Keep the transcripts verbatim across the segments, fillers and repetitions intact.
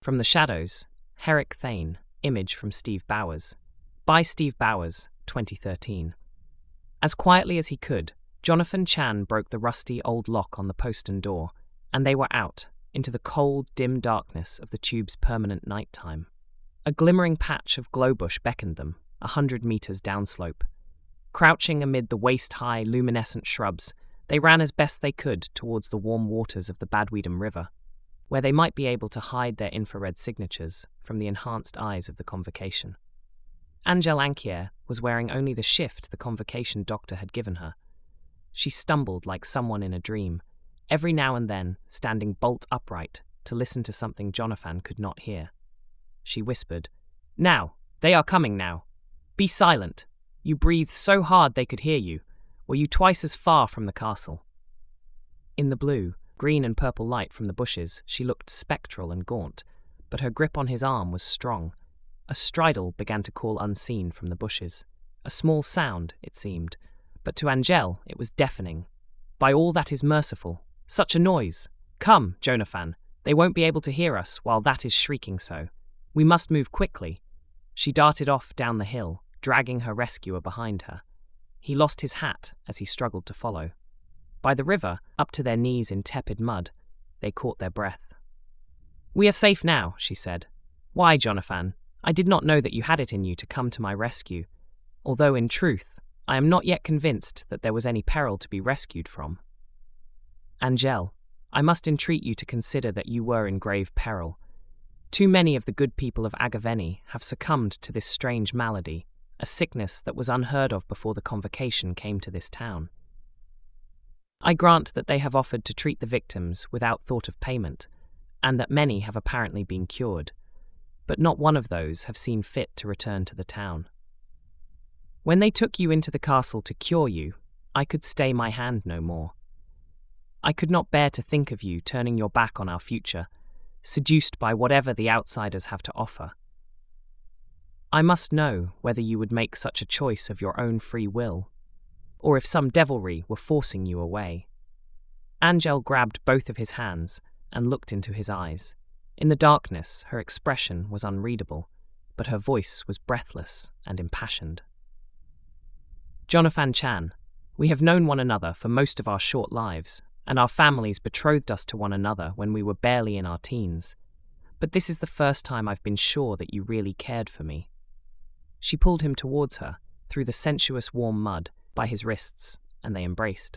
From the Shadows, Herrick Thane, image from Steve Bowers. By Steve Bowers, twenty thirteen. As quietly as he could, Jonathan Chan broke the rusty old lock on the postern door, and they were out, into the cold, dim darkness of the tube's permanent nighttime. A glimmering patch of glowbush beckoned them, a hundred metres downslope. Crouching amid the waist-high, luminescent shrubs, they ran as best they could towards the warm waters of the Badweedom River, where they might be able to hide their infrared signatures from the enhanced eyes of the Convocation. Angel Anquier was wearing only the shift the Convocation doctor had given her. She stumbled like someone in a dream, every now and then standing bolt upright to listen to something Jonathan could not hear. She whispered, "Now, they are coming now. Be silent. You breathed so hard they could hear you. Were you twice as far from the castle?" In the blue, green and purple light from the bushes, she looked spectral and gaunt, but her grip on his arm was strong. A stridle began to call unseen from the bushes. A small sound, it seemed, but to Angel it was deafening. "By all that is merciful, such a noise! Come, Jonathan, they won't be able to hear us while that is shrieking so. We must move quickly." She darted off down the hill, dragging her rescuer behind her. He lost his hat as he struggled to follow. By the river, up to their knees in tepid mud, they caught their breath. "We are safe now," she said. "Why, Jonathan, I did not know that you had it in you to come to my rescue, although in truth, I am not yet convinced that there was any peril to be rescued from." "Angel, I must entreat you to consider that you were in grave peril. Too many of the good people of Agaveni have succumbed to this strange malady, a sickness that was unheard of before the Convocation came to this town. I grant that they have offered to treat the victims without thought of payment, and that many have apparently been cured, but not one of those have seen fit to return to the town. When they took you into the castle to cure you, I could stay my hand no more. I could not bear to think of you turning your back on our future, seduced by whatever the outsiders have to offer. I must know whether you would make such a choice of your own free will, or if some devilry were forcing you away." Angel grabbed both of his hands and looked into his eyes. In the darkness, her expression was unreadable, but her voice was breathless and impassioned. "Jonathan Chan, we have known one another for most of our short lives, and our families betrothed us to one another when we were barely in our teens. But this is the first time I've been sure that you really cared for me." She pulled him towards her, through the sensuous warm mud, by his wrists, and they embraced.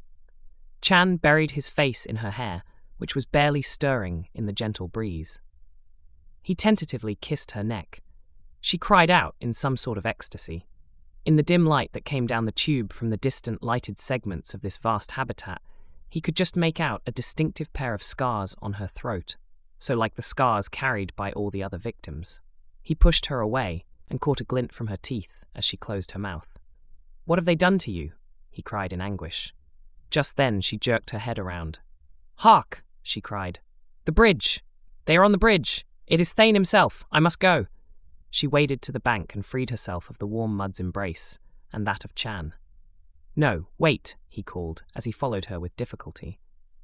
Chan buried his face in her hair, which was barely stirring in the gentle breeze. He tentatively kissed her neck. She cried out in some sort of ecstasy. In the dim light that came down the tube from the distant lighted segments of this vast habitat, he could just make out a distinctive pair of scars on her throat, so like the scars carried by all the other victims. He pushed her away and caught a glint from her teeth as she closed her mouth. "What have they done to you?" he cried in anguish. Just then she jerked her head around. "Hark!" she cried. "The bridge! They are on the bridge! It is Thane himself! I must go!" She waded to the bank and freed herself of the warm mud's embrace, and that of Chan. "No, wait," he called, as he followed her with difficulty.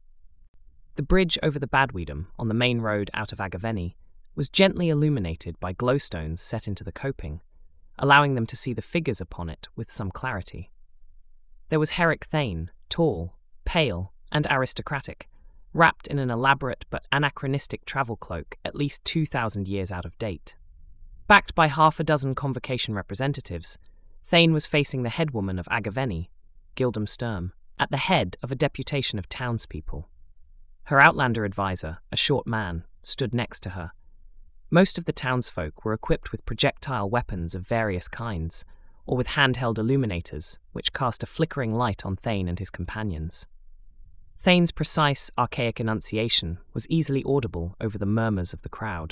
The bridge over the Badweedom, on the main road out of Agaveni, was gently illuminated by glowstones set into the coping, allowing them to see the figures upon it with some clarity. There was Herrick Thane, tall, pale, and aristocratic, wrapped in an elaborate but anachronistic travel cloak at least two thousand years out of date. Backed by half a dozen Convocation representatives, Thane was facing the headwoman of Agaveni, Gildem Sturm, at the head of a deputation of townspeople. Her Outlander advisor, a short man, stood next to her. Most of the townsfolk were equipped with projectile weapons of various kinds, or with handheld illuminators, which cast a flickering light on Thane and his companions. Thane's precise, archaic enunciation was easily audible over the murmurs of the crowd.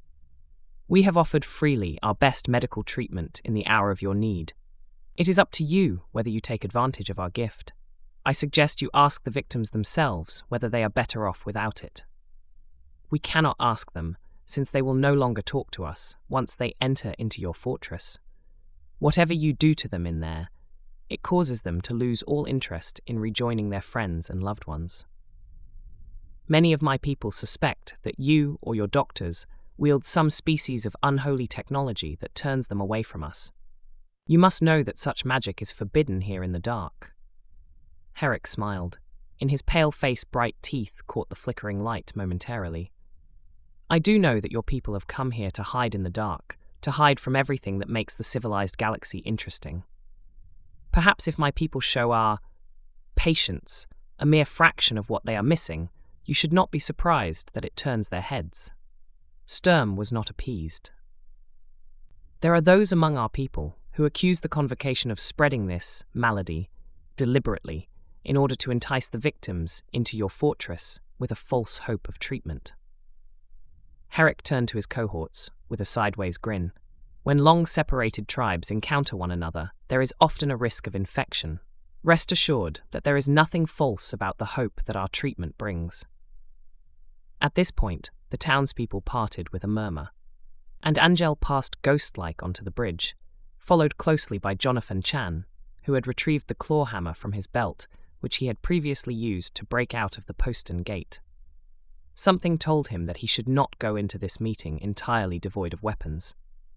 "We have offered freely our best medical treatment in the hour of your need. It is up to you whether you take advantage of our gift. I suggest you ask the victims themselves whether they are better off without it. We cannot ask them, since they will no longer talk to us once they enter into your fortress. Whatever you do to them in there, it causes them to lose all interest in rejoining their friends and loved ones." Many of my people suspect that you or your doctors wield some species of unholy technology that turns them away from us. You must know that such magic is forbidden here in the dark." Herrick smiled. In his pale face, bright teeth caught the flickering light momentarily. "I do know that your people have come here to hide in the dark, to hide from everything that makes the civilized galaxy interesting. Perhaps if my people show our patience, a mere fraction of what they are missing, you should not be surprised that it turns their heads." Sturm was not appeased. "There are those among our people who accuse the Convocation of spreading this malady deliberately in order to entice the victims into your fortress with a false hope of treatment." Herrick turned to his cohorts with a sideways grin. When long-separated tribes encounter one another, there is often a risk of infection. Rest assured that there is nothing false about the hope that our treatment brings. At this point, the townspeople parted with a murmur, and Angel passed ghost-like onto the bridge, followed closely by Jonathan Chan, who had retrieved the claw hammer from his belt, which he had previously used to break out of the postern gate. Something told him that he should not go into this meeting entirely devoid of weapons.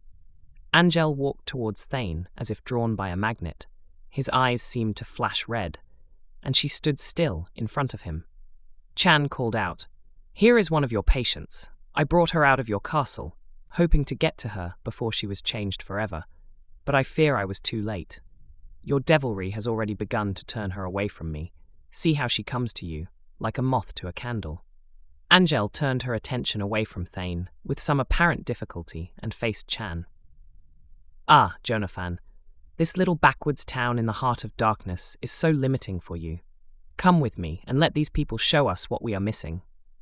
Angel walked towards Thane as if drawn by a magnet. His eyes seemed to flash red, and she stood still in front of him. Chan called out, "Here is one of your patients. I brought her out of your castle, hoping to get to her before she was changed forever, but I fear I was too late. Your devilry has already begun to turn her away from me. See how she comes to you, like a moth to a candle." Angel turned her attention away from Thane with some apparent difficulty and faced Chan. "Ah, Jonathan, this little backwoods town in the heart of darkness is so limiting for you. Come with me and let these people show us what we are missing."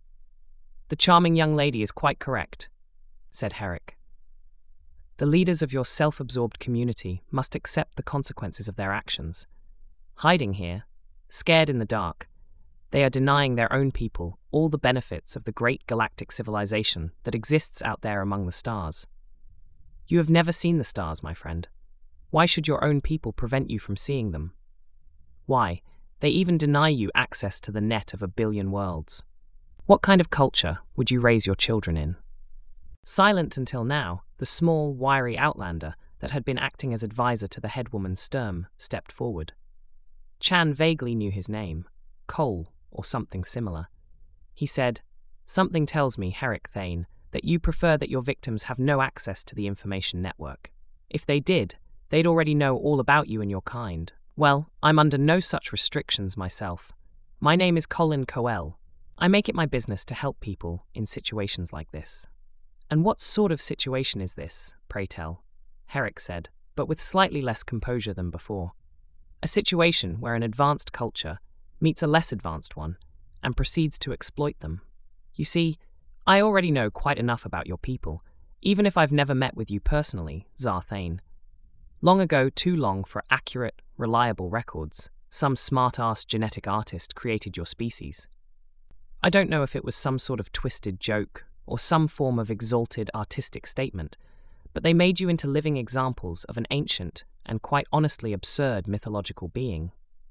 "The charming young lady is quite correct," said Herrick. "The leaders of your self-absorbed community must accept the consequences of their actions. Hiding here, scared in the dark, they are denying their own people all the benefits of the great galactic civilization that exists out there among the stars. You have never seen the stars, my friend. Why should your own people prevent you from seeing them? Why, they even deny you access to the net of a billion worlds. What kind of culture would you raise your children in?" Silent until now, the small, wiry outlander that had been acting as advisor to the headwoman Sturm stepped forward. Chan vaguely knew his name, Cole, or something similar. He said, "Something tells me, Herrick Thane, that you prefer that your victims have no access to the information network. If they did, they'd already know all about you and your kind. Well, I'm under no such restrictions myself. My name is Colin Coel. I make it my business to help people in situations like this." "And what sort of situation is this, pray tell?" Herrick said, but with slightly less composure than before. "A situation where an advanced culture meets a less advanced one and proceeds to exploit them. You see, I already know quite enough about your people, even if I've never met with you personally, Zar Thane. Long ago, too long for accurate, reliable records, some smart-ass genetic artist created your species. I don't know if it was some sort of twisted joke or some form of exalted artistic statement, but they made you into living examples of an ancient and quite honestly absurd mythological being.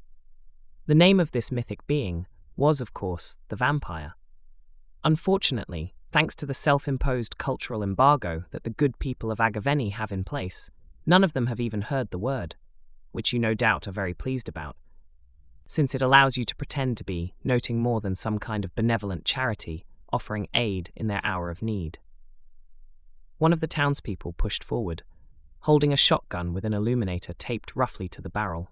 The name of this mythic being was, of course, the vampire. Unfortunately, thanks to the self-imposed cultural embargo that the good people of Agaveni have in place, none of them have even heard the word, which you no doubt are very pleased about, since it allows you to pretend to be noting more than some kind of benevolent charity offering aid in their hour of need. One of the townspeople pushed forward, holding a shotgun with an illuminator taped roughly to the barrel.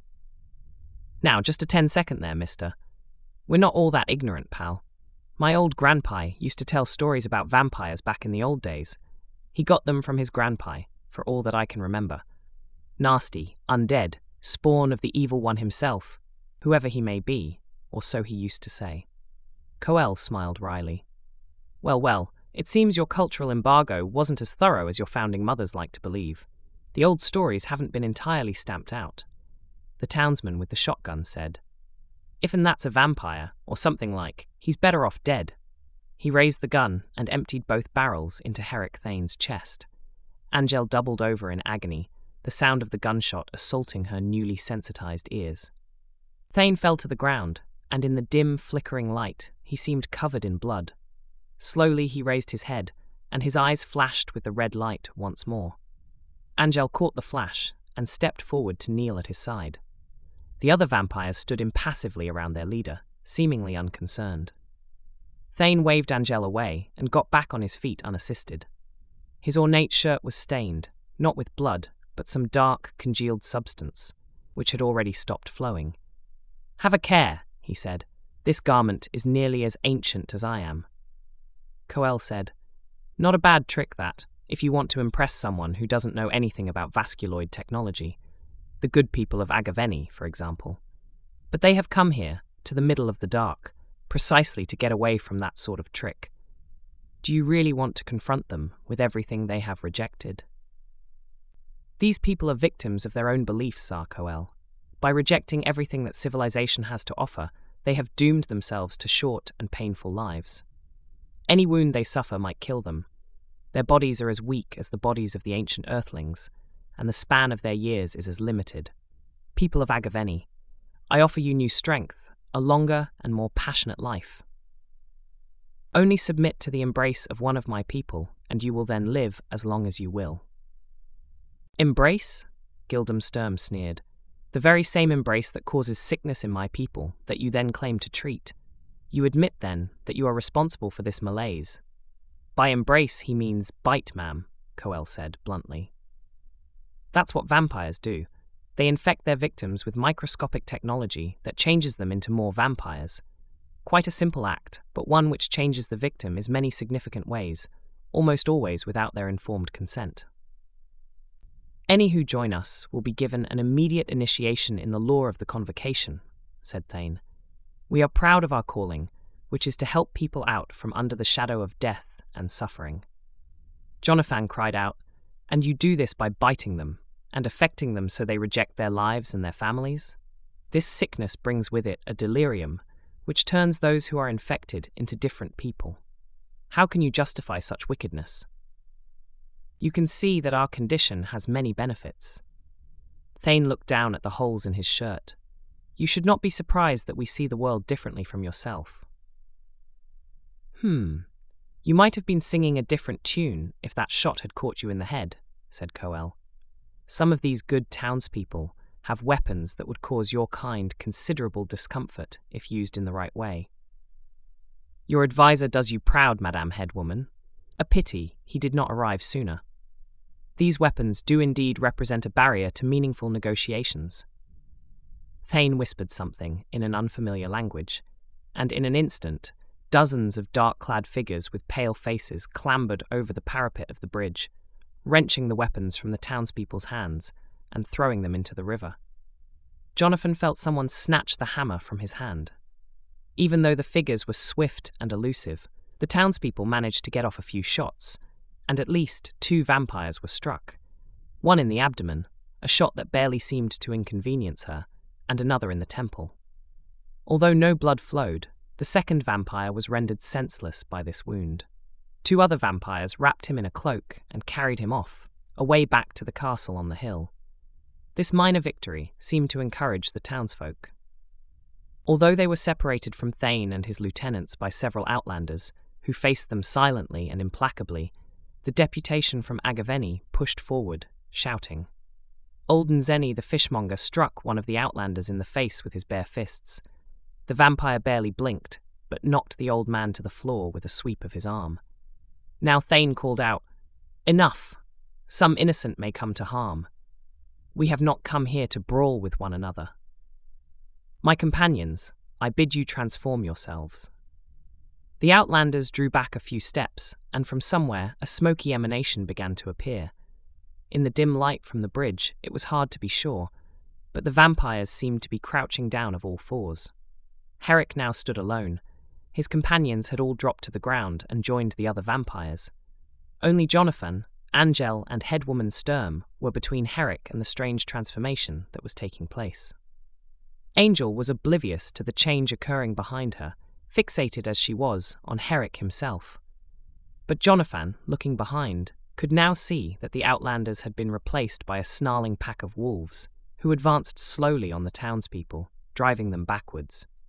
"Now, just a ten-second there, mister. We're not all that ignorant, pal. My old grandpa used to tell stories about vampires back in the old days. He got them from his grandpa, for all that I can remember. Nasty, undead, spawn of the evil one himself, whoever he may be, or so he used to say." Coel smiled wryly. "Well, well, it seems your cultural embargo wasn't as thorough as your founding mothers like to believe. The old stories haven't been entirely stamped out." The townsman with the shotgun said, "If'n that's a vampire, or something like, he's better off dead." He raised the gun and emptied both barrels into Herrick Thane's chest. Angel doubled over in agony, the sound of the gunshot assaulting her newly sensitized ears. Thane fell to the ground, and in the dim, flickering light, he seemed covered in blood. Slowly he raised his head, and his eyes flashed with the red light once more. Angel caught the flash and stepped forward to kneel at his side. The other vampires stood impassively around their leader, seemingly unconcerned. Thane waved Angel away and got back on his feet unassisted. His ornate shirt was stained, not with blood, but some dark, congealed substance, which had already stopped flowing. "Have a care," he said. "This garment is nearly as ancient as I am." Coel said, "Not a bad trick, that, if you want to impress someone who doesn't know anything about vasculoid technology. The good people of Agaveni, for example. But they have come here, to the middle of the dark, precisely to get away from that sort of trick. Do you really want to confront them with everything they have rejected?" "These people are victims of their own beliefs, Sar Coel. By rejecting everything that civilization has to offer, they have doomed themselves to short and painful lives. Any wound they suffer might kill them. Their bodies are as weak as the bodies of the ancient earthlings, and the span of their years is as limited. People of Agaveni, I offer you new strength, a longer and more passionate life. Only submit to the embrace of one of my people, and you will then live as long as you will." "Embrace?" Gildem Sturm sneered. "The very same embrace that causes sickness in my people, that you then claim to treat. You admit, then, that you are responsible for this malaise." "By embrace he means bite, ma'am," Coel said bluntly. "That's what vampires do. They infect their victims with microscopic technology that changes them into more vampires. Quite a simple act, but one which changes the victim in many significant ways, almost always without their informed consent." "Any who join us will be given an immediate initiation in the lore of the Convocation," said Thane. "We are proud of our calling, which is to help people out from under the shadow of death and suffering." Jonathan cried out, "And you do this by biting them, and affecting them so they reject their lives and their families? This sickness brings with it a delirium, which turns those who are infected into different people. How can you justify such wickedness? You can see that our condition has many benefits." Thane looked down at the holes in his shirt. "You should not be surprised that we see the world differently from yourself." "Hmm, you might have been singing a different tune if that shot had caught you in the head," said Coel. "Some of these good townspeople have weapons that would cause your kind considerable discomfort if used in the right way." "Your advisor does you proud, Madame Headwoman. A pity he did not arrive sooner. These weapons do indeed represent a barrier to meaningful negotiations." Thane whispered something in an unfamiliar language, and in an instant, dozens of dark-clad figures with pale faces clambered over the parapet of the bridge, wrenching the weapons from the townspeople's hands and throwing them into the river. Jonathan felt someone snatch the hammer from his hand. Even though the figures were swift and elusive, the townspeople managed to get off a few shots, and at least two vampires were struck. One in the abdomen, a shot that barely seemed to inconvenience her, and another in the temple. Although no blood flowed, the second vampire was rendered senseless by this wound. Two other vampires wrapped him in a cloak and carried him off, away back to the castle on the hill. This minor victory seemed to encourage the townsfolk. Although they were separated from Thane and his lieutenants by several outlanders, who faced them silently and implacably, the deputation from Agaveni pushed forward, shouting. Old Nzeni the fishmonger struck one of the outlanders in the face with his bare fists. The vampire barely blinked, but knocked the old man to the floor with a sweep of his arm. Now Thane called out, "Enough! Some innocent may come to harm. We have not come here to brawl with one another. My companions, I bid you transform yourselves." The outlanders drew back a few steps, and from somewhere a smoky emanation began to appear. In the dim light from the bridge, it was hard to be sure, but the vampires seemed to be crouching down of all fours. Herrick now stood alone. His companions had all dropped to the ground and joined the other vampires. Only Jonathan, Angel, and Headwoman Sturm were between Herrick and the strange transformation that was taking place. Angel was oblivious to the change occurring behind her, fixated as she was on Herrick himself. But Jonathan, looking behind, could now see that the outlanders had been replaced by a snarling pack of wolves, who advanced slowly on the townspeople, driving them backwards.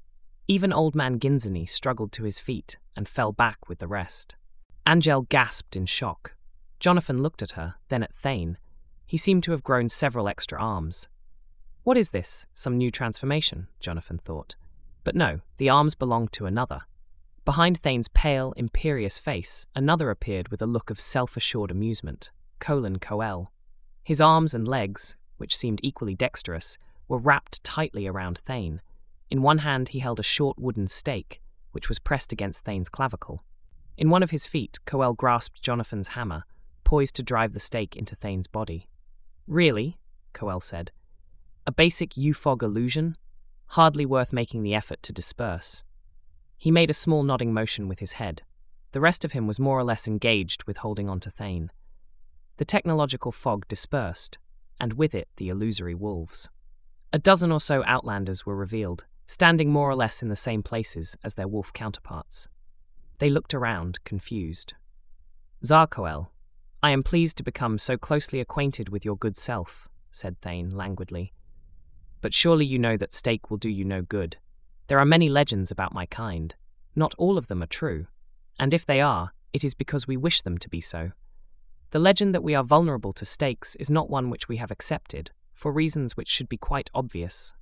Even old man Ginzany struggled to his feet and fell back with the rest. Angel gasped in shock. Jonathan looked at her, then at Thane. He seemed to have grown several extra arms. What is this? Some new transformation, Jonathan thought. But no, the arms belonged to another. Behind Thane's pale, imperious face, another appeared with a look of self-assured amusement, Colan Coel. His arms and legs, which seemed equally dexterous, were wrapped tightly around Thane. In one hand he held a short wooden stake, which was pressed against Thane's clavicle. In one of his feet, Coel grasped Jonathan's hammer, poised to drive the stake into Thane's body. Really? Coel said. A basic U F O G illusion? Hardly worth making the effort to disperse. He made a small nodding motion with his head. The rest of him was more or less engaged with holding on to Thane. The technological fog dispersed, and with it the illusory wolves. A dozen or so outlanders were revealed, standing more or less in the same places as their wolf counterparts. They looked around, confused. Zar Coel, I am pleased to become so closely acquainted with your good self, said Thane languidly. But surely you know that stake will do you no good. There are many legends about my kind. Not all of them are true, and if they are, it is because we wish them to be so. The legend that we are vulnerable to stakes is not one which we have accepted, for reasons which should be quite obvious.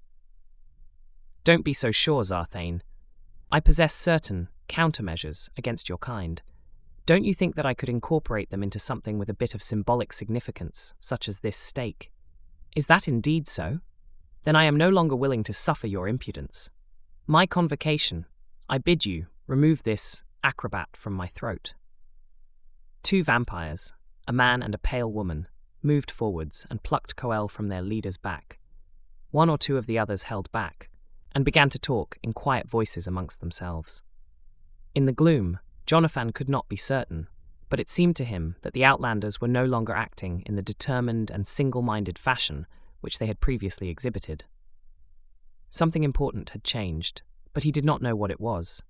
Don't be so sure, Zarthane. I possess certain countermeasures against your kind. Don't you think that I could incorporate them into something with a bit of symbolic significance, such as this stake? Is that indeed so? Then I am no longer willing to suffer your impudence. My convocation, I bid you, remove this acrobat from my throat. Two vampires, a man and a pale woman, moved forwards and plucked Coel from their leader's back. One or two of the others held back, and began to talk in quiet voices amongst themselves. In the gloom, Jonathan could not be certain, but it seemed to him that the Outlanders were no longer acting in the determined and single-minded fashion which they had previously exhibited. Something important had changed, but he did not know what it was.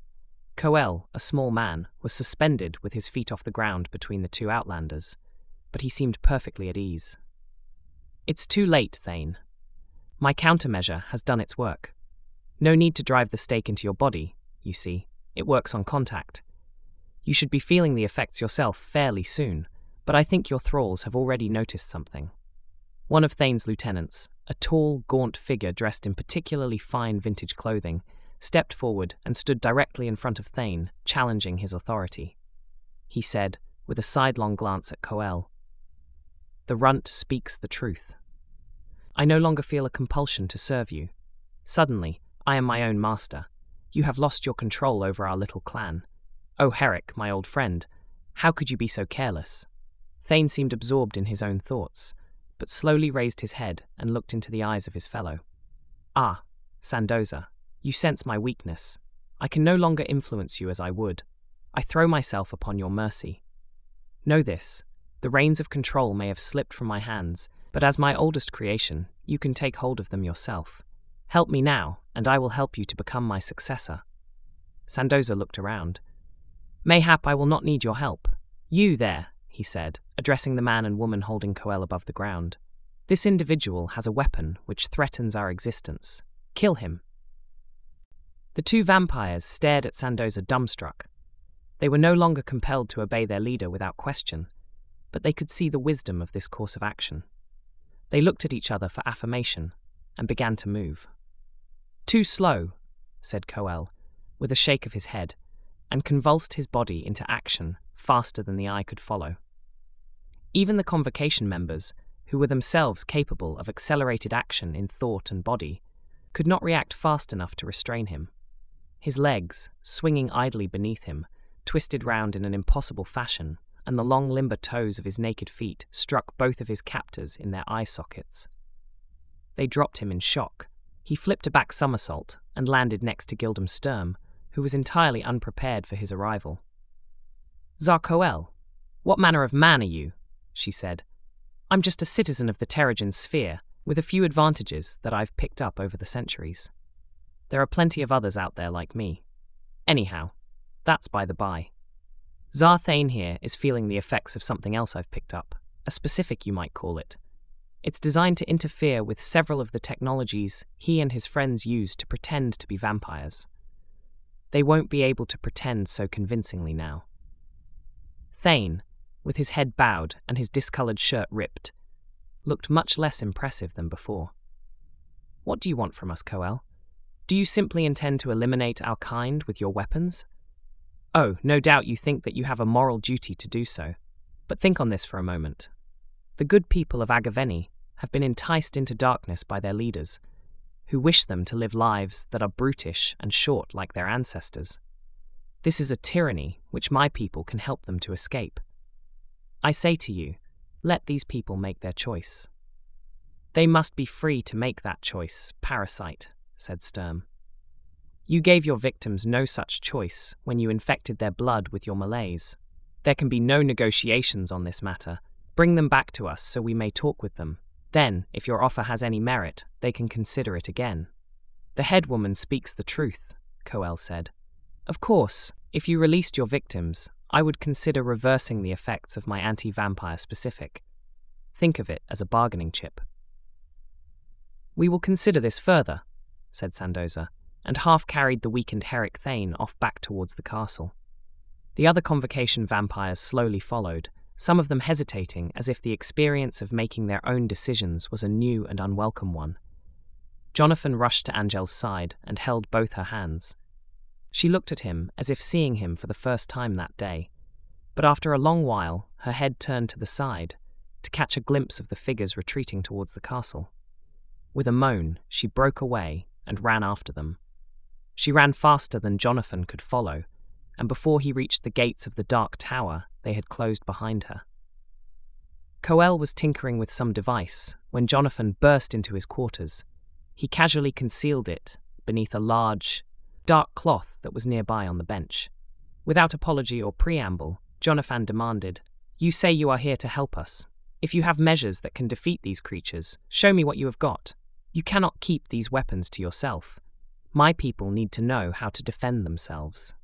Coel, a small man, was suspended with his feet off the ground between the two Outlanders, but he seemed perfectly at ease. It's too late, Thane. My countermeasure has done its work. No need to drive the stake into your body, you see. It works on contact. You should be feeling the effects yourself fairly soon, but I think your thralls have already noticed something. One of Thane's lieutenants, a tall, gaunt figure dressed in particularly fine vintage clothing, stepped forward and stood directly in front of Thane, challenging his authority. He said, with a sidelong glance at Coel, "The runt speaks the truth. I no longer feel a compulsion to serve you. Suddenly, I am my own master. You have lost your control over our little clan. Oh, Herrick, my old friend, how could you be so careless?" Thane seemed absorbed in his own thoughts, but slowly raised his head and looked into the eyes of his fellow. "Ah, Sandoza, you sense my weakness. I can no longer influence you as I would. I throw myself upon your mercy. Know this, the reins of control may have slipped from my hands, but as my oldest creation, you can take hold of them yourself. Help me now, and I will help you to become my successor." Sandoza looked around. "Mayhap I will not need your help. You there," he said, addressing the man and woman holding Coel above the ground. "This individual has a weapon which threatens our existence. Kill him." The two vampires stared at Sandoza dumbstruck. They were no longer compelled to obey their leader without question, but they could see the wisdom of this course of action. They looked at each other for affirmation and began to move. "Too slow," said Coel, with a shake of his head, and convulsed his body into action faster than the eye could follow. Even the convocation members, who were themselves capable of accelerated action in thought and body, could not react fast enough to restrain him. His legs, swinging idly beneath him, twisted round in an impossible fashion, and the long limber toes of his naked feet struck both of his captors in their eye sockets. They dropped him in shock. He flipped a back somersault and landed next to Gildem Sturm, who was entirely unprepared for his arrival. "Zar Coel, what manner of man are you?" she said. "I'm just a citizen of the Terrigen sphere, with a few advantages that I've picked up over the centuries. There are plenty of others out there like me. Anyhow, that's by the by. Zar Thane here is feeling the effects of something else I've picked up, a specific you might call it. It's designed to interfere with several of the technologies he and his friends use to pretend to be vampires. They won't be able to pretend so convincingly now. Thane, with his head bowed and his discoloured shirt ripped, looked much less impressive than before. What do you want from us, Coel? Do you simply intend to eliminate our kind with your weapons? Oh, no doubt you think that you have a moral duty to do so. But think on this for a moment. The good people of Agaveni have been enticed into darkness by their leaders, who wish them to live lives that are brutish and short like their ancestors. This is a tyranny which my people can help them to escape. I say to you, let these people make their choice. They must be free to make that choice, parasite, said Sturm. You gave your victims no such choice when you infected their blood with your malaise. There can be no negotiations on this matter. Bring them back to us so we may talk with them. Then, if your offer has any merit, they can consider it again. The head woman speaks the truth, Coel said. Of course, if you released your victims, I would consider reversing the effects of my anti-vampire specific. Think of it as a bargaining chip. We will consider this further, said Sandoza, and half-carried the weakened Herrick Thane off back towards the castle. The other Convocation vampires slowly followed, some of them hesitating as if the experience of making their own decisions was a new and unwelcome one. Jonathan rushed to Angel's side and held both her hands. She looked at him as if seeing him for the first time that day, but after a long while her head turned to the side to catch a glimpse of the figures retreating towards the castle. With a moan, she broke away and ran after them. She ran faster than Jonathan could follow, and before he reached the gates of the dark tower, they had closed behind her. Coel was tinkering with some device when Jonathan burst into his quarters. He casually concealed it beneath a large, dark cloth that was nearby on the bench. Without apology or preamble, Jonathan demanded, "You say you are here to help us. If you have measures that can defeat these creatures, show me what you have got. You cannot keep these weapons to yourself. My people need to know how to defend themselves."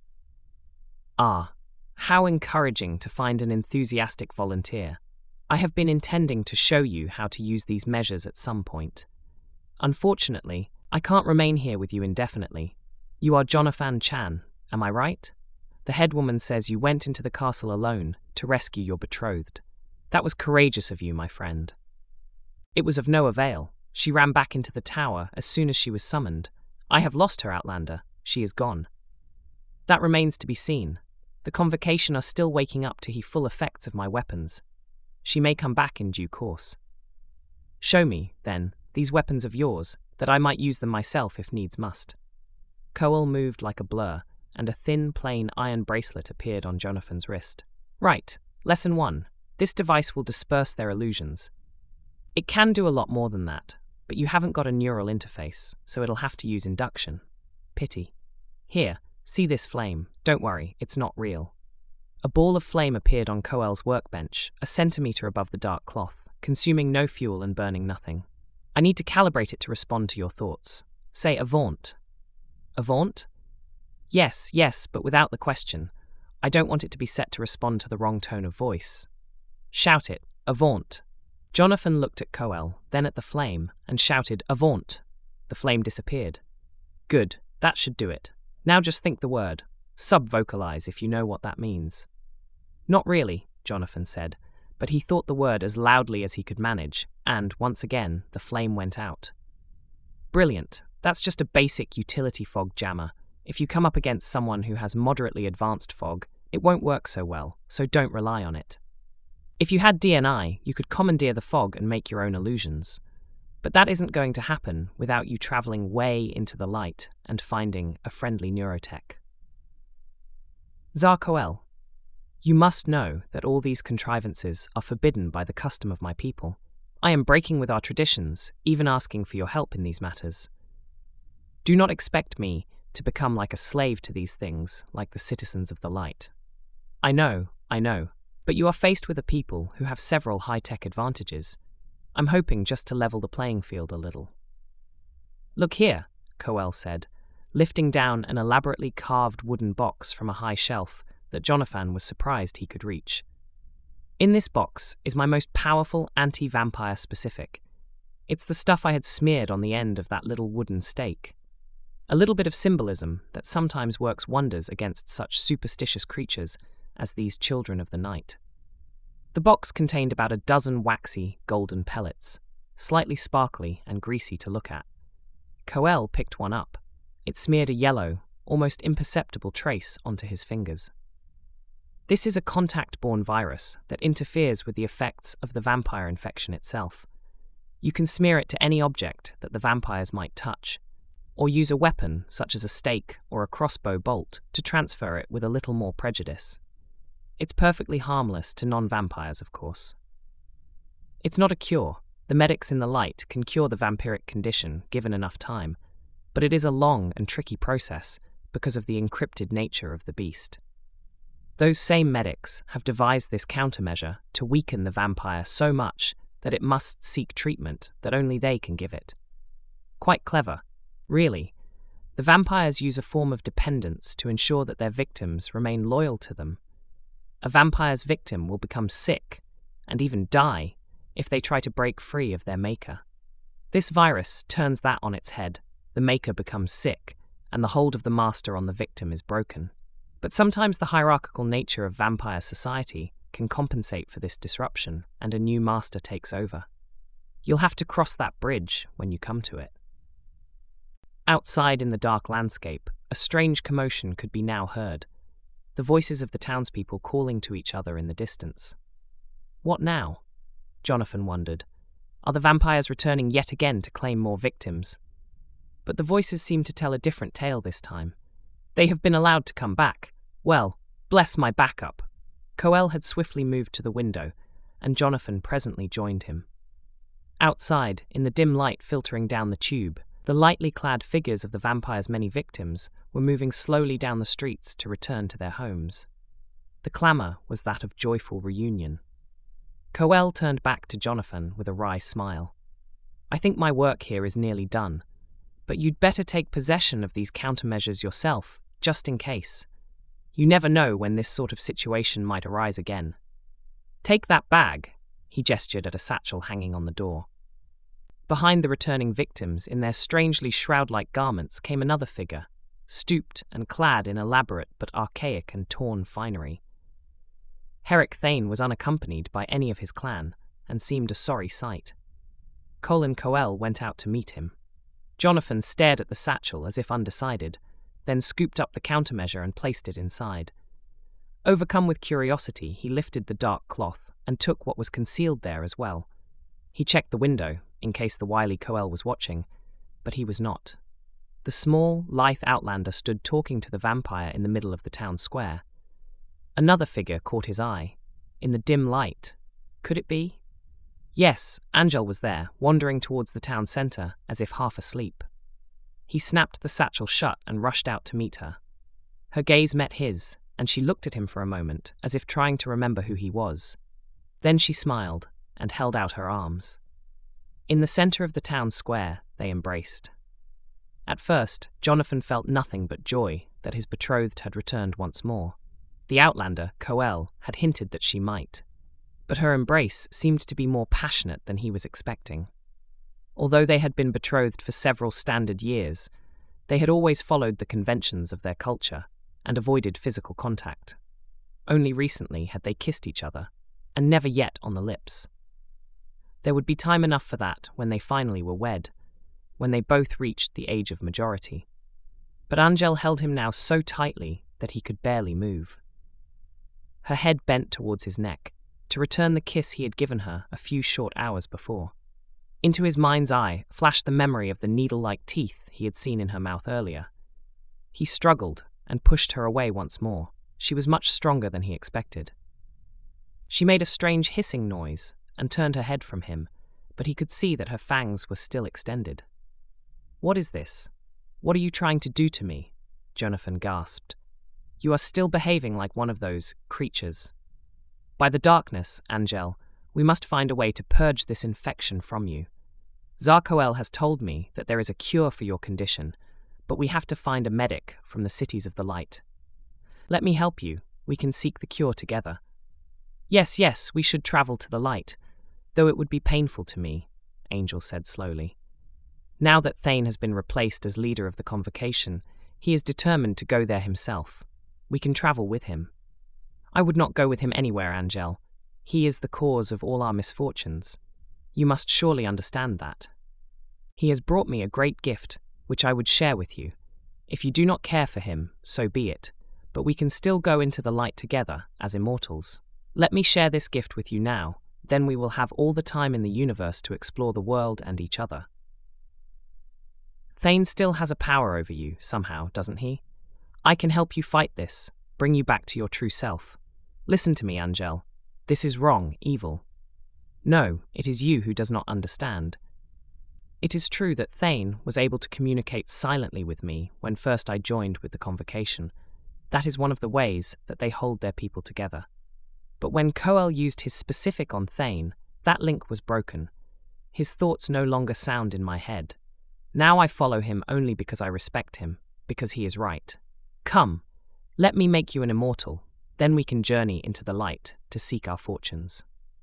Ah, how encouraging to find an enthusiastic volunteer. I have been intending to show you how to use these measures at some point. Unfortunately, I can't remain here with you indefinitely. You are Jonathan Chan, am I right? The head woman says you went into the castle alone to rescue your betrothed. That was courageous of you, my friend. It was of no avail. She ran back into the tower as soon as she was summoned. I have lost her, Outlander. She is gone. That remains to be seen. The Convocation are still waking up to the full effects of my weapons. She may come back in due course. Show me, then, these weapons of yours, that I might use them myself if needs must. Coel moved like a blur, and a thin, plain iron bracelet appeared on Jonathan's wrist. Right, lesson one. This device will disperse their illusions. It can do a lot more than that, but you haven't got a neural interface, so it'll have to use induction. Pity. Here, see this flame. Don't worry, it's not real. A ball of flame appeared on Coel's workbench, a centimetre above the dark cloth, consuming no fuel and burning nothing. I need to calibrate it to respond to your thoughts. Say Avaunt. Avaunt? Yes, yes, but without the question. I don't want it to be set to respond to the wrong tone of voice. Shout it, Avaunt. Jonathan looked at Coel, then at the flame, and shouted, Avaunt. The flame disappeared. Good, that should do it. Now just think the word. Sub-vocalize if you know what that means. Not really, Jonathan said, but he thought the word as loudly as he could manage, and, once again, the flame went out. Brilliant. That's just a basic utility fog jammer. If you come up against someone who has moderately advanced fog, it won't work so well, so don't rely on it. If you had D N I, you could commandeer the fog and make your own illusions. But that isn't going to happen without you travelling way into the light and finding a friendly neurotech. Tsar Coel, you must know that all these contrivances are forbidden by the custom of my people. I am breaking with our traditions, even asking for your help in these matters. Do not expect me to become like a slave to these things, like the citizens of the light. I know, I know, but you are faced with a people who have several high-tech advantages. I'm hoping just to level the playing field a little. Look here, Coel said, lifting down an elaborately carved wooden box from a high shelf that Jonathan was surprised he could reach. In this box is my most powerful anti-vampire specific. It's the stuff I had smeared on the end of that little wooden stake. A little bit of symbolism that sometimes works wonders against such superstitious creatures as these children of the night. The box contained about a dozen waxy, golden pellets, slightly sparkly and greasy to look at. Coel picked one up. It smeared a yellow, almost imperceptible trace onto his fingers. This is a contact-borne virus that interferes with the effects of the vampire infection itself. You can smear it to any object that the vampires might touch, or use a weapon such as a stake or a crossbow bolt to transfer it with a little more prejudice. It's perfectly harmless to non-vampires, of course. It's not a cure. The medics in the light can cure the vampiric condition given enough time, but it is a long and tricky process because of the encrypted nature of the beast. Those same medics have devised this countermeasure to weaken the vampire so much that it must seek treatment that only they can give it. Quite clever, really. The vampires use a form of dependence to ensure that their victims remain loyal to them. A vampire's victim will become sick, and even die, if they try to break free of their maker. This virus turns that on its head. The maker becomes sick, and the hold of the master on the victim is broken. But sometimes the hierarchical nature of vampire society can compensate for this disruption, and a new master takes over. You'll have to cross that bridge when you come to it. Outside in the dark landscape, a strange commotion could be now heard. The voices of the townspeople calling to each other in the distance. What now? Jonathan wondered. Are the vampires returning yet again to claim more victims? But the voices seemed to tell a different tale this time. They have been allowed to come back. Well, bless my backup. Coel had swiftly moved to the window, and Jonathan presently joined him. Outside, in the dim light filtering down the tube, the lightly clad figures of the vampire's many victims were moving slowly down the streets to return to their homes. The clamour was that of joyful reunion. Coel turned back to Jonathan with a wry smile. I think my work here is nearly done, but you'd better take possession of these countermeasures yourself, just in case. You never know when this sort of situation might arise again. Take that bag, he gestured at a satchel hanging on the door. Behind the returning victims, in their strangely shroud-like garments, came another figure, stooped and clad in elaborate but archaic and torn finery. Herrick Thane was unaccompanied by any of his clan, and seemed a sorry sight. Colin Coel went out to meet him. Jonathan stared at the satchel as if undecided, then scooped up the countermeasure and placed it inside. Overcome with curiosity, he lifted the dark cloth and took what was concealed there as well. He checked the window, in case the wily Coel was watching, but he was not. The small, lithe outlander stood talking to the vampire in the middle of the town square. Another figure caught his eye. In the dim light. Could it be? Yes, Angel was there, wandering towards the town centre, as if half asleep. He snapped the satchel shut and rushed out to meet her. Her gaze met his, and she looked at him for a moment, as if trying to remember who he was. Then she smiled, and held out her arms. In the centre of the town square, they embraced. At first, Jonathan felt nothing but joy that his betrothed had returned once more. The outlander, Coel, had hinted that she might. But her embrace seemed to be more passionate than he was expecting. Although they had been betrothed for several standard years, they had always followed the conventions of their culture and avoided physical contact. Only recently had they kissed each other, and never yet on the lips. There would be time enough for that when they finally were wed, when they both reached the age of majority. But Angel held him now so tightly that he could barely move. Her head bent towards his neck, to return the kiss he had given her a few short hours before. Into his mind's eye flashed the memory of the needle-like teeth he had seen in her mouth earlier. He struggled and pushed her away once more. She was much stronger than he expected. She made a strange hissing noise and turned her head from him, but he could see that her fangs were still extended. "What is this? What are you trying to do to me?" Jonathan gasped. "You are still behaving like one of those creatures. By the darkness, Angel, we must find a way to purge this infection from you. Zar Coel has told me that there is a cure for your condition, but we have to find a medic from the cities of the light. Let me help you. We can seek the cure together." "Yes, yes, we should travel to the light, though it would be painful to me, Angel said slowly. Now that Thane has been replaced as leader of the convocation, he is determined to go there himself. We can travel with him. I would not go with him anywhere, Angel. He is the cause of all our misfortunes. You must surely understand that. He has brought me a great gift, which I would share with you. If you do not care for him, so be it, but we can still go into the light together, as immortals. Let me share this gift with you now, then we will have all the time in the universe to explore the world and each other. Thane still has a power over you, somehow, doesn't he? I can help you fight this, bring you back to your true self. Listen to me, Angel. This is wrong, evil. No, it is you who does not understand. It is true that Thane was able to communicate silently with me when first I joined with the convocation. That is one of the ways that they hold their people together. But when Koel used his specific on Thane, that link was broken. His thoughts no longer sound in my head. Now I follow him only because I respect him, because he is right. Come, let me make you an immortal, then we can journey into the light to seek our fortunes.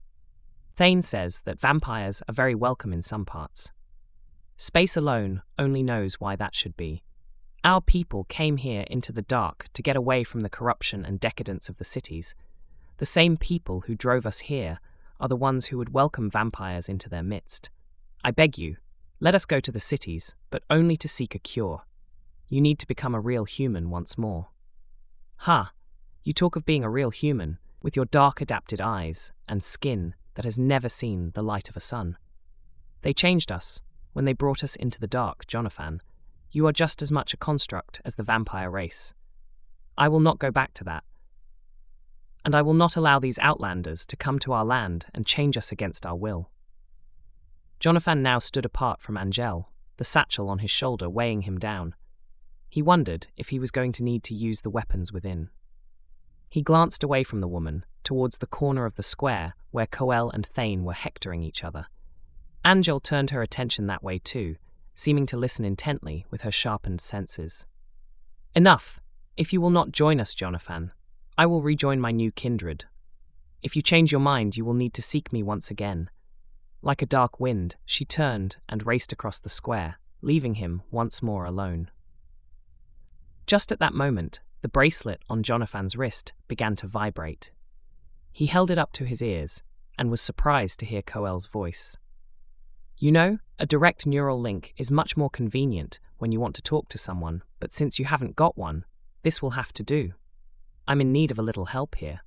Thane says that vampires are very welcome in some parts. Space alone only knows why that should be. Our people came here into the dark to get away from the corruption and decadence of the cities. The same people who drove us here are the ones who would welcome vampires into their midst. I beg you, let us go to the cities, but only to seek a cure. You need to become a real human once more. Ha! You talk of being a real human, with your dark adapted eyes and skin that has never seen the light of a sun. They changed us when they brought us into the dark, Jonathan. You are just as much a construct as the vampire race. I will not go back to that. And I will not allow these outlanders to come to our land and change us against our will. Jonathan now stood apart from Angel, the satchel on his shoulder weighing him down. He wondered if he was going to need to use the weapons within. He glanced away from the woman, towards the corner of the square where Koel and Thane were hectoring each other. Angel turned her attention that way too, seeming to listen intently with her sharpened senses. Enough! If you will not join us, Jonathan, I will rejoin my new kindred. If you change your mind, you will need to seek me once again. Like a dark wind, she turned and raced across the square, leaving him once more alone. Just at that moment, the bracelet on Jonathan's wrist began to vibrate. He held it up to his ears and was surprised to hear Koel's voice. You know, a direct neural link is much more convenient when you want to talk to someone, but since you haven't got one, this will have to do. I'm in need of a little help here.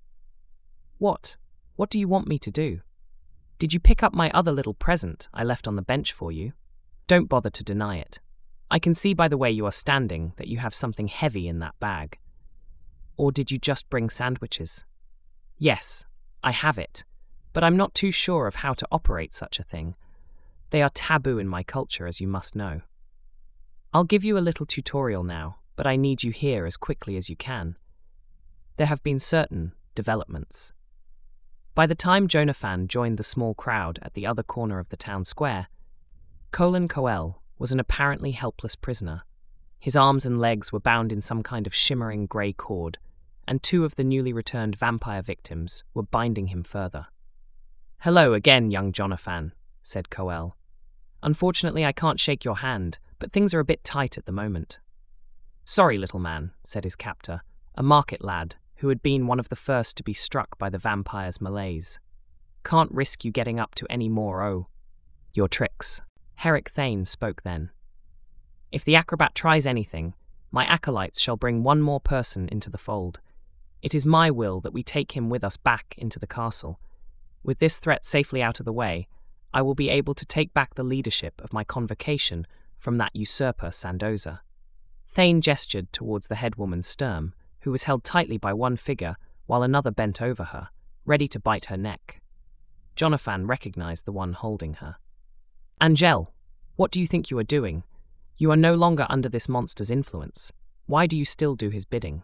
What? What do you want me to do? Did you pick up my other little present I left on the bench for you? Don't bother to deny it. I can see by the way you are standing that you have something heavy in that bag. Or did you just bring sandwiches? Yes, I have it, but I'm not too sure of how to operate such a thing. They are taboo in my culture, as you must know. I'll give you a little tutorial now, but I need you here as quickly as you can. There have been certain developments. By the time Jonathan joined the small crowd at the other corner of the town square, Colin Koel was an apparently helpless prisoner. His arms and legs were bound in some kind of shimmering grey cord, and two of the newly returned vampire victims were binding him further. Hello again, young Jonathan, said Koel. Unfortunately, I can't shake your hand, but things are a bit tight at the moment. Sorry, little man, said his captor, a market lad who had been one of the first to be struck by the vampire's malaise. Can't risk you getting up to any more, oh, your tricks. Herrick Thane spoke then. If the acrobat tries anything, my acolytes shall bring one more person into the fold. It is my will that we take him with us back into the castle. With this threat safely out of the way, I will be able to take back the leadership of my convocation from that usurper Sandoza. Thane gestured towards the head woman Sturm, who was held tightly by one figure while another bent over her, ready to bite her neck. Jonathan recognized the one holding her. Angel, what do you think you are doing? You are no longer under this monster's influence. Why do you still do his bidding?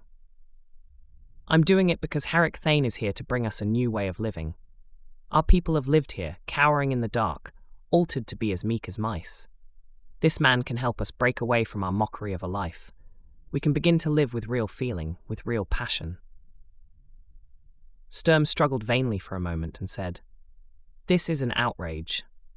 I'm doing it because Herrick Thane is here to bring us a new way of living. Our people have lived here, cowering in the dark, altered to be as meek as mice. This man can help us break away from our mockery of a life. We can begin to live with real feeling, with real passion. Sturm struggled vainly for a moment and said, This is an outrage.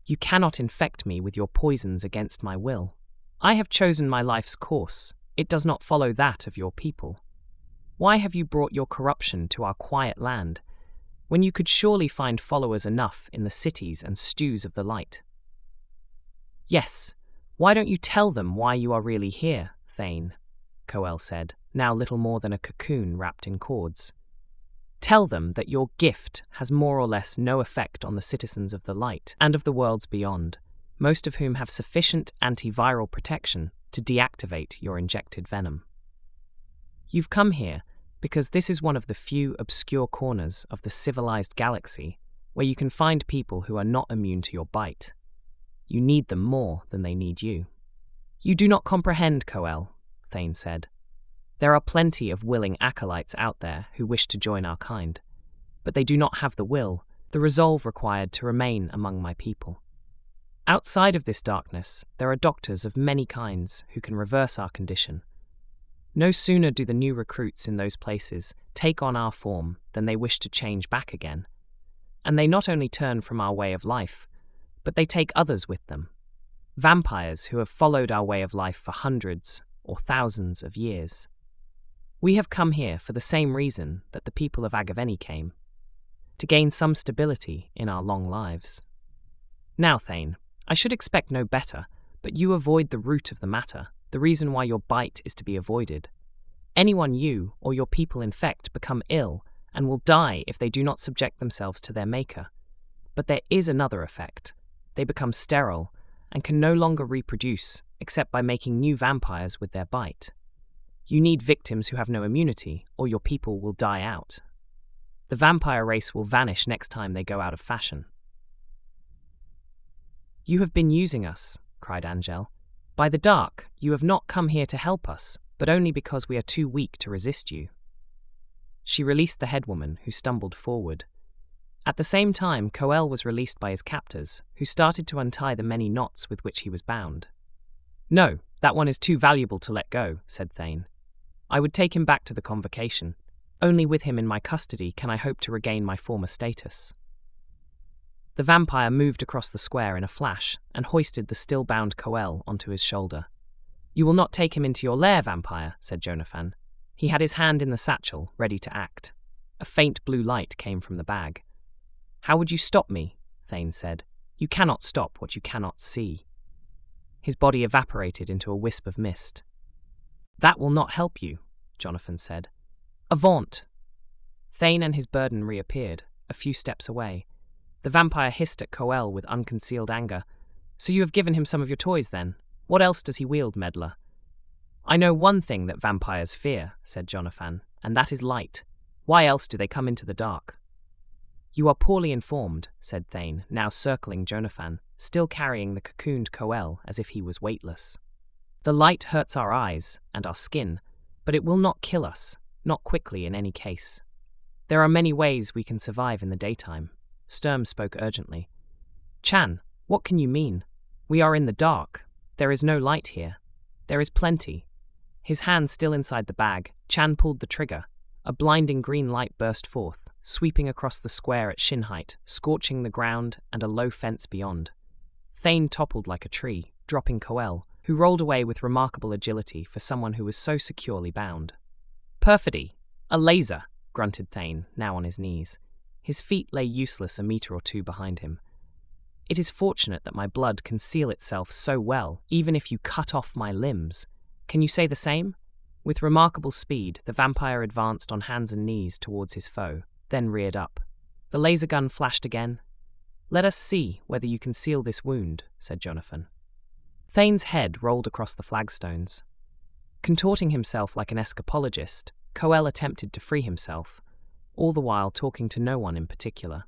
You cannot infect me with your poisons against my will. I have chosen my life's course. It does not follow that of your people. Why have you brought your corruption to our quiet land, when you could surely find followers enough in the cities and stews of the light? Yes, why don't you tell them why you are really here, Thane? Coel said, now little more than a cocoon wrapped in cords. Tell them that your gift has more or less no effect on the citizens of the light and of the worlds beyond, most of whom have sufficient antiviral protection to deactivate your injected venom. You've come here because this is one of the few obscure corners of the civilized galaxy where you can find people who are not immune to your bite. You need them more than they need you. You do not comprehend, Coel, Thane said. There are plenty of willing acolytes out there who wish to join our kind, but they do not have the will, the resolve required to remain among my people. Outside of this darkness, there are doctors of many kinds who can reverse our condition. No sooner do the new recruits in those places take on our form than they wish to change back again. And they not only turn from our way of life, but they take others with them. Vampires who have followed our way of life for hundreds or thousands of years. We have come here for the same reason that the people of Agaveni came, to gain some stability in our long lives. Now, Thane, I should expect no better, but you avoid the root of the matter, the reason why your bite is to be avoided. Anyone you or your people infect become ill and will die if they do not subject themselves to their maker. But there is another effect. They become sterile and can no longer reproduce except by making new vampires with their bite. You need victims who have no immunity, or your people will die out. The vampire race will vanish next time they go out of fashion. You have been using us, cried Angel. By the dark, you have not come here to help us, but only because we are too weak to resist you. She released the headwoman, who stumbled forward. At the same time, Coel was released by his captors, who started to untie the many knots with which he was bound. No, that one is too valuable to let go, said Thane. I would take him back to the convocation. Only with him in my custody can I hope to regain my former status. The vampire moved across the square in a flash and hoisted the still-bound Coel onto his shoulder. You will not take him into your lair, vampire, said Jonathan. He had his hand in the satchel, ready to act. A faint blue light came from the bag. How would you stop me? Thane said. You cannot stop what you cannot see. His body evaporated into a wisp of mist. That will not help you, Jonathan said. Avaunt! Thane and his burden reappeared, a few steps away. The vampire hissed at Coel with unconcealed anger. So you have given him some of your toys, then? What else does he wield, meddler? I know one thing that vampires fear, said Jonathan, and that is light. Why else do they come into the dark? You are poorly informed, said Thane, now circling Jonathan, still carrying the cocooned Coel as if he was weightless. The light hurts our eyes and our skin, but it will not kill us, not quickly in any case. There are many ways we can survive in the daytime. Sturm spoke urgently. Chan, what can you mean? We are in the dark. There is no light here. There is plenty. His hand still inside the bag, Chan pulled the trigger. A blinding green light burst forth, sweeping across the square at shin height, scorching the ground and a low fence beyond. Thane toppled like a tree, dropping Coel, who rolled away with remarkable agility for someone who was so securely bound. Perfidy! A laser! Grunted Thane, now on his knees. His feet lay useless a metre or two behind him. It is fortunate that my blood can seal itself so well, even if you cut off my limbs. Can you say the same? With remarkable speed, the vampire advanced on hands and knees towards his foe, then reared up. The laser gun flashed again. Let us see whether you can seal this wound, said Jonathan. Thane's head rolled across the flagstones. Contorting himself like an escapologist, Coel attempted to free himself, all the while talking to no one in particular.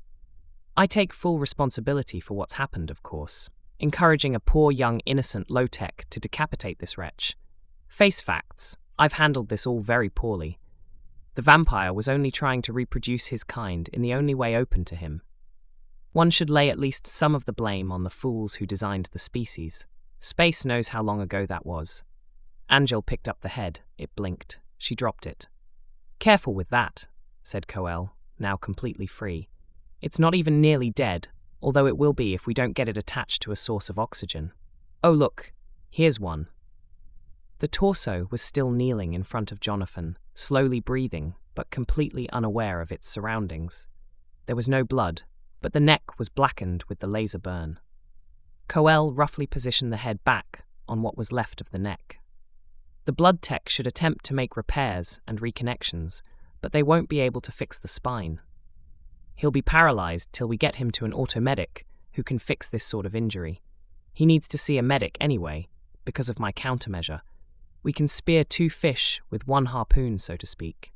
I take full responsibility for what's happened, of course, encouraging a poor young innocent low-tech to decapitate this wretch. Face facts, I've handled this all very poorly. The vampire was only trying to reproduce his kind in the only way open to him. One should lay at least some of the blame on the fools who designed the species. Space knows how long ago that was. Angel picked up the head. It blinked. She dropped it. Careful with that, said Coel, now completely free. It's not even nearly dead. although it will be if we don't get it attached to a source of oxygen. Oh look, here's one. The torso was still kneeling in front of Jonathan, slowly breathing, but completely unaware of its surroundings. There was no blood, but the neck was blackened with the laser burn. Coel roughly positioned the head back on what was left of the neck. The blood tech should attempt to make repairs and reconnections, but they won't be able to fix the spine. He'll be paralyzed till we get him to an automedic who can fix this sort of injury. He needs to see a medic anyway, because of my countermeasure. We can spear two fish with one harpoon, so to speak.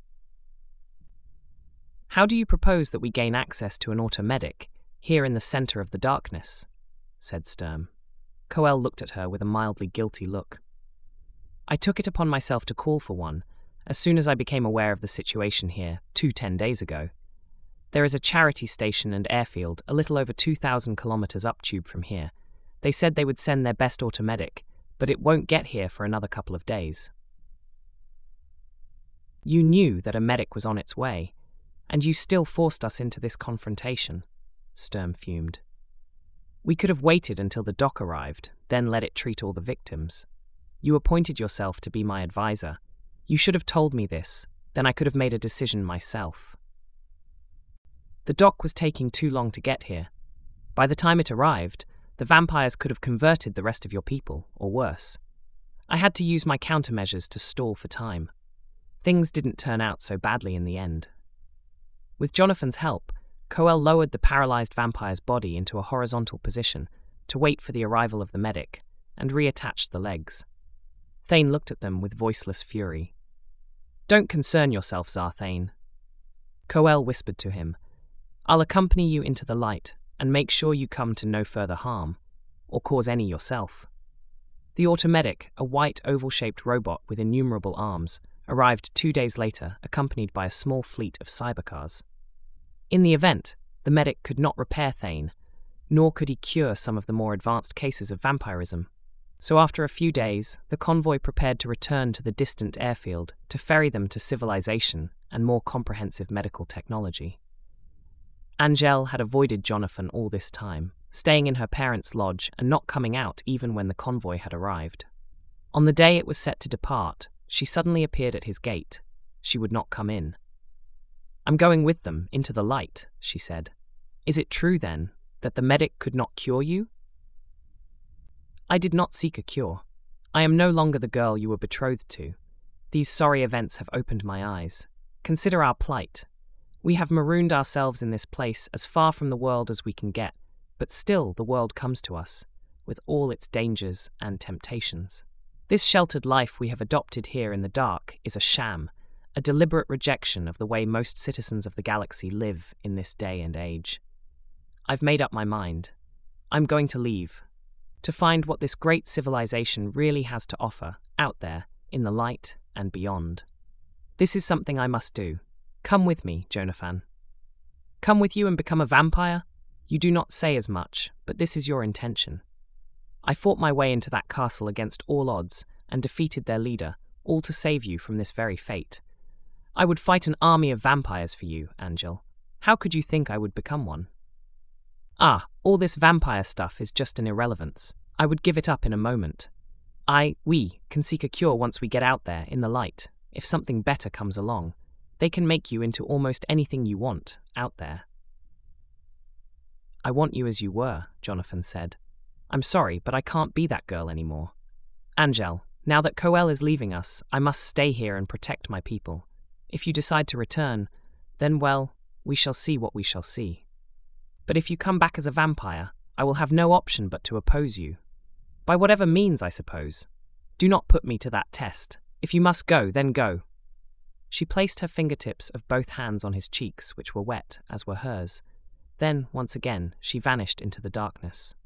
How do you propose that we gain access to an automedic here in the center of the darkness? Said Sturm. Coel looked at her with a mildly guilty look. I took it upon myself to call for one, as soon as I became aware of the situation here, two ten days ago. There is a charity station and airfield a little over two thousand kilometers up tube from here. They said they would send their best automedic, but it won't get here for another couple of days. You knew that a medic was on its way, and you still forced us into this confrontation, Sturm fumed. We could have waited until the doc arrived, then let it treat all the victims. You appointed yourself to be my advisor. You should have told me this, then I could have made a decision myself. The doc was taking too long to get here. By the time it arrived, the vampires could have converted the rest of your people, or worse. I had to use my countermeasures to stall for time. Things didn't turn out so badly in the end. With Jonathan's help, Coel lowered the paralyzed vampire's body into a horizontal position to wait for the arrival of the medic, and reattached the legs. Thane looked at them with voiceless fury. Don't concern yourself, Zarthane. Coel whispered to him, I'll accompany you into the light, and make sure you come to no further harm, or cause any yourself. The automedic, a white oval-shaped robot with innumerable arms, arrived two days later, accompanied by a small fleet of cybercars. In the event, the medic could not repair Thane, nor could he cure some of the more advanced cases of vampirism. So after a few days, the convoy prepared to return to the distant airfield to ferry them to civilization and more comprehensive medical technology. Angel had avoided Jonathan all this time, staying in her parents' lodge and not coming out even when the convoy had arrived. On the day it was set to depart, she suddenly appeared at his gate. She would not come in. I'm going with them, into the light, she said. Is it true, then, that the medic could not cure you? I did not seek a cure. I am no longer the girl you were betrothed to. These sorry events have opened my eyes. Consider our plight. We have marooned ourselves in this place as far from the world as we can get, but still the world comes to us, with all its dangers and temptations. This sheltered life we have adopted here in the dark is a sham, a deliberate rejection of the way most citizens of the galaxy live in this day and age. I've made up my mind. I'm going to leave, to find what this great civilization really has to offer out there in the light and beyond. This is something I must do. Come with me, Jonathan. Come with you and become a vampire? You do not say as much, but this is your intention. I fought my way into that castle against all odds and defeated their leader, all to save you from this very fate. I would fight an army of vampires for you, Angel. How could you think I would become one? Ah, all this vampire stuff is just an irrelevance. I would give it up in a moment. I, we, can seek a cure once we get out there in the light. If something better comes along, they can make you into almost anything you want out there. I want you as you were, Jonathan said. I'm sorry, but I can't be that girl anymore. Angel, now that Coel is leaving us, I must stay here and protect my people. If you decide to return, then, well, we shall see what we shall see. But if you come back as a vampire, I will have no option but to oppose you. By whatever means, I suppose. Do not put me to that test. If you must go, then go. She placed her fingertips of both hands on his cheeks, which were wet, as were hers. Then, once again, she vanished into the darkness.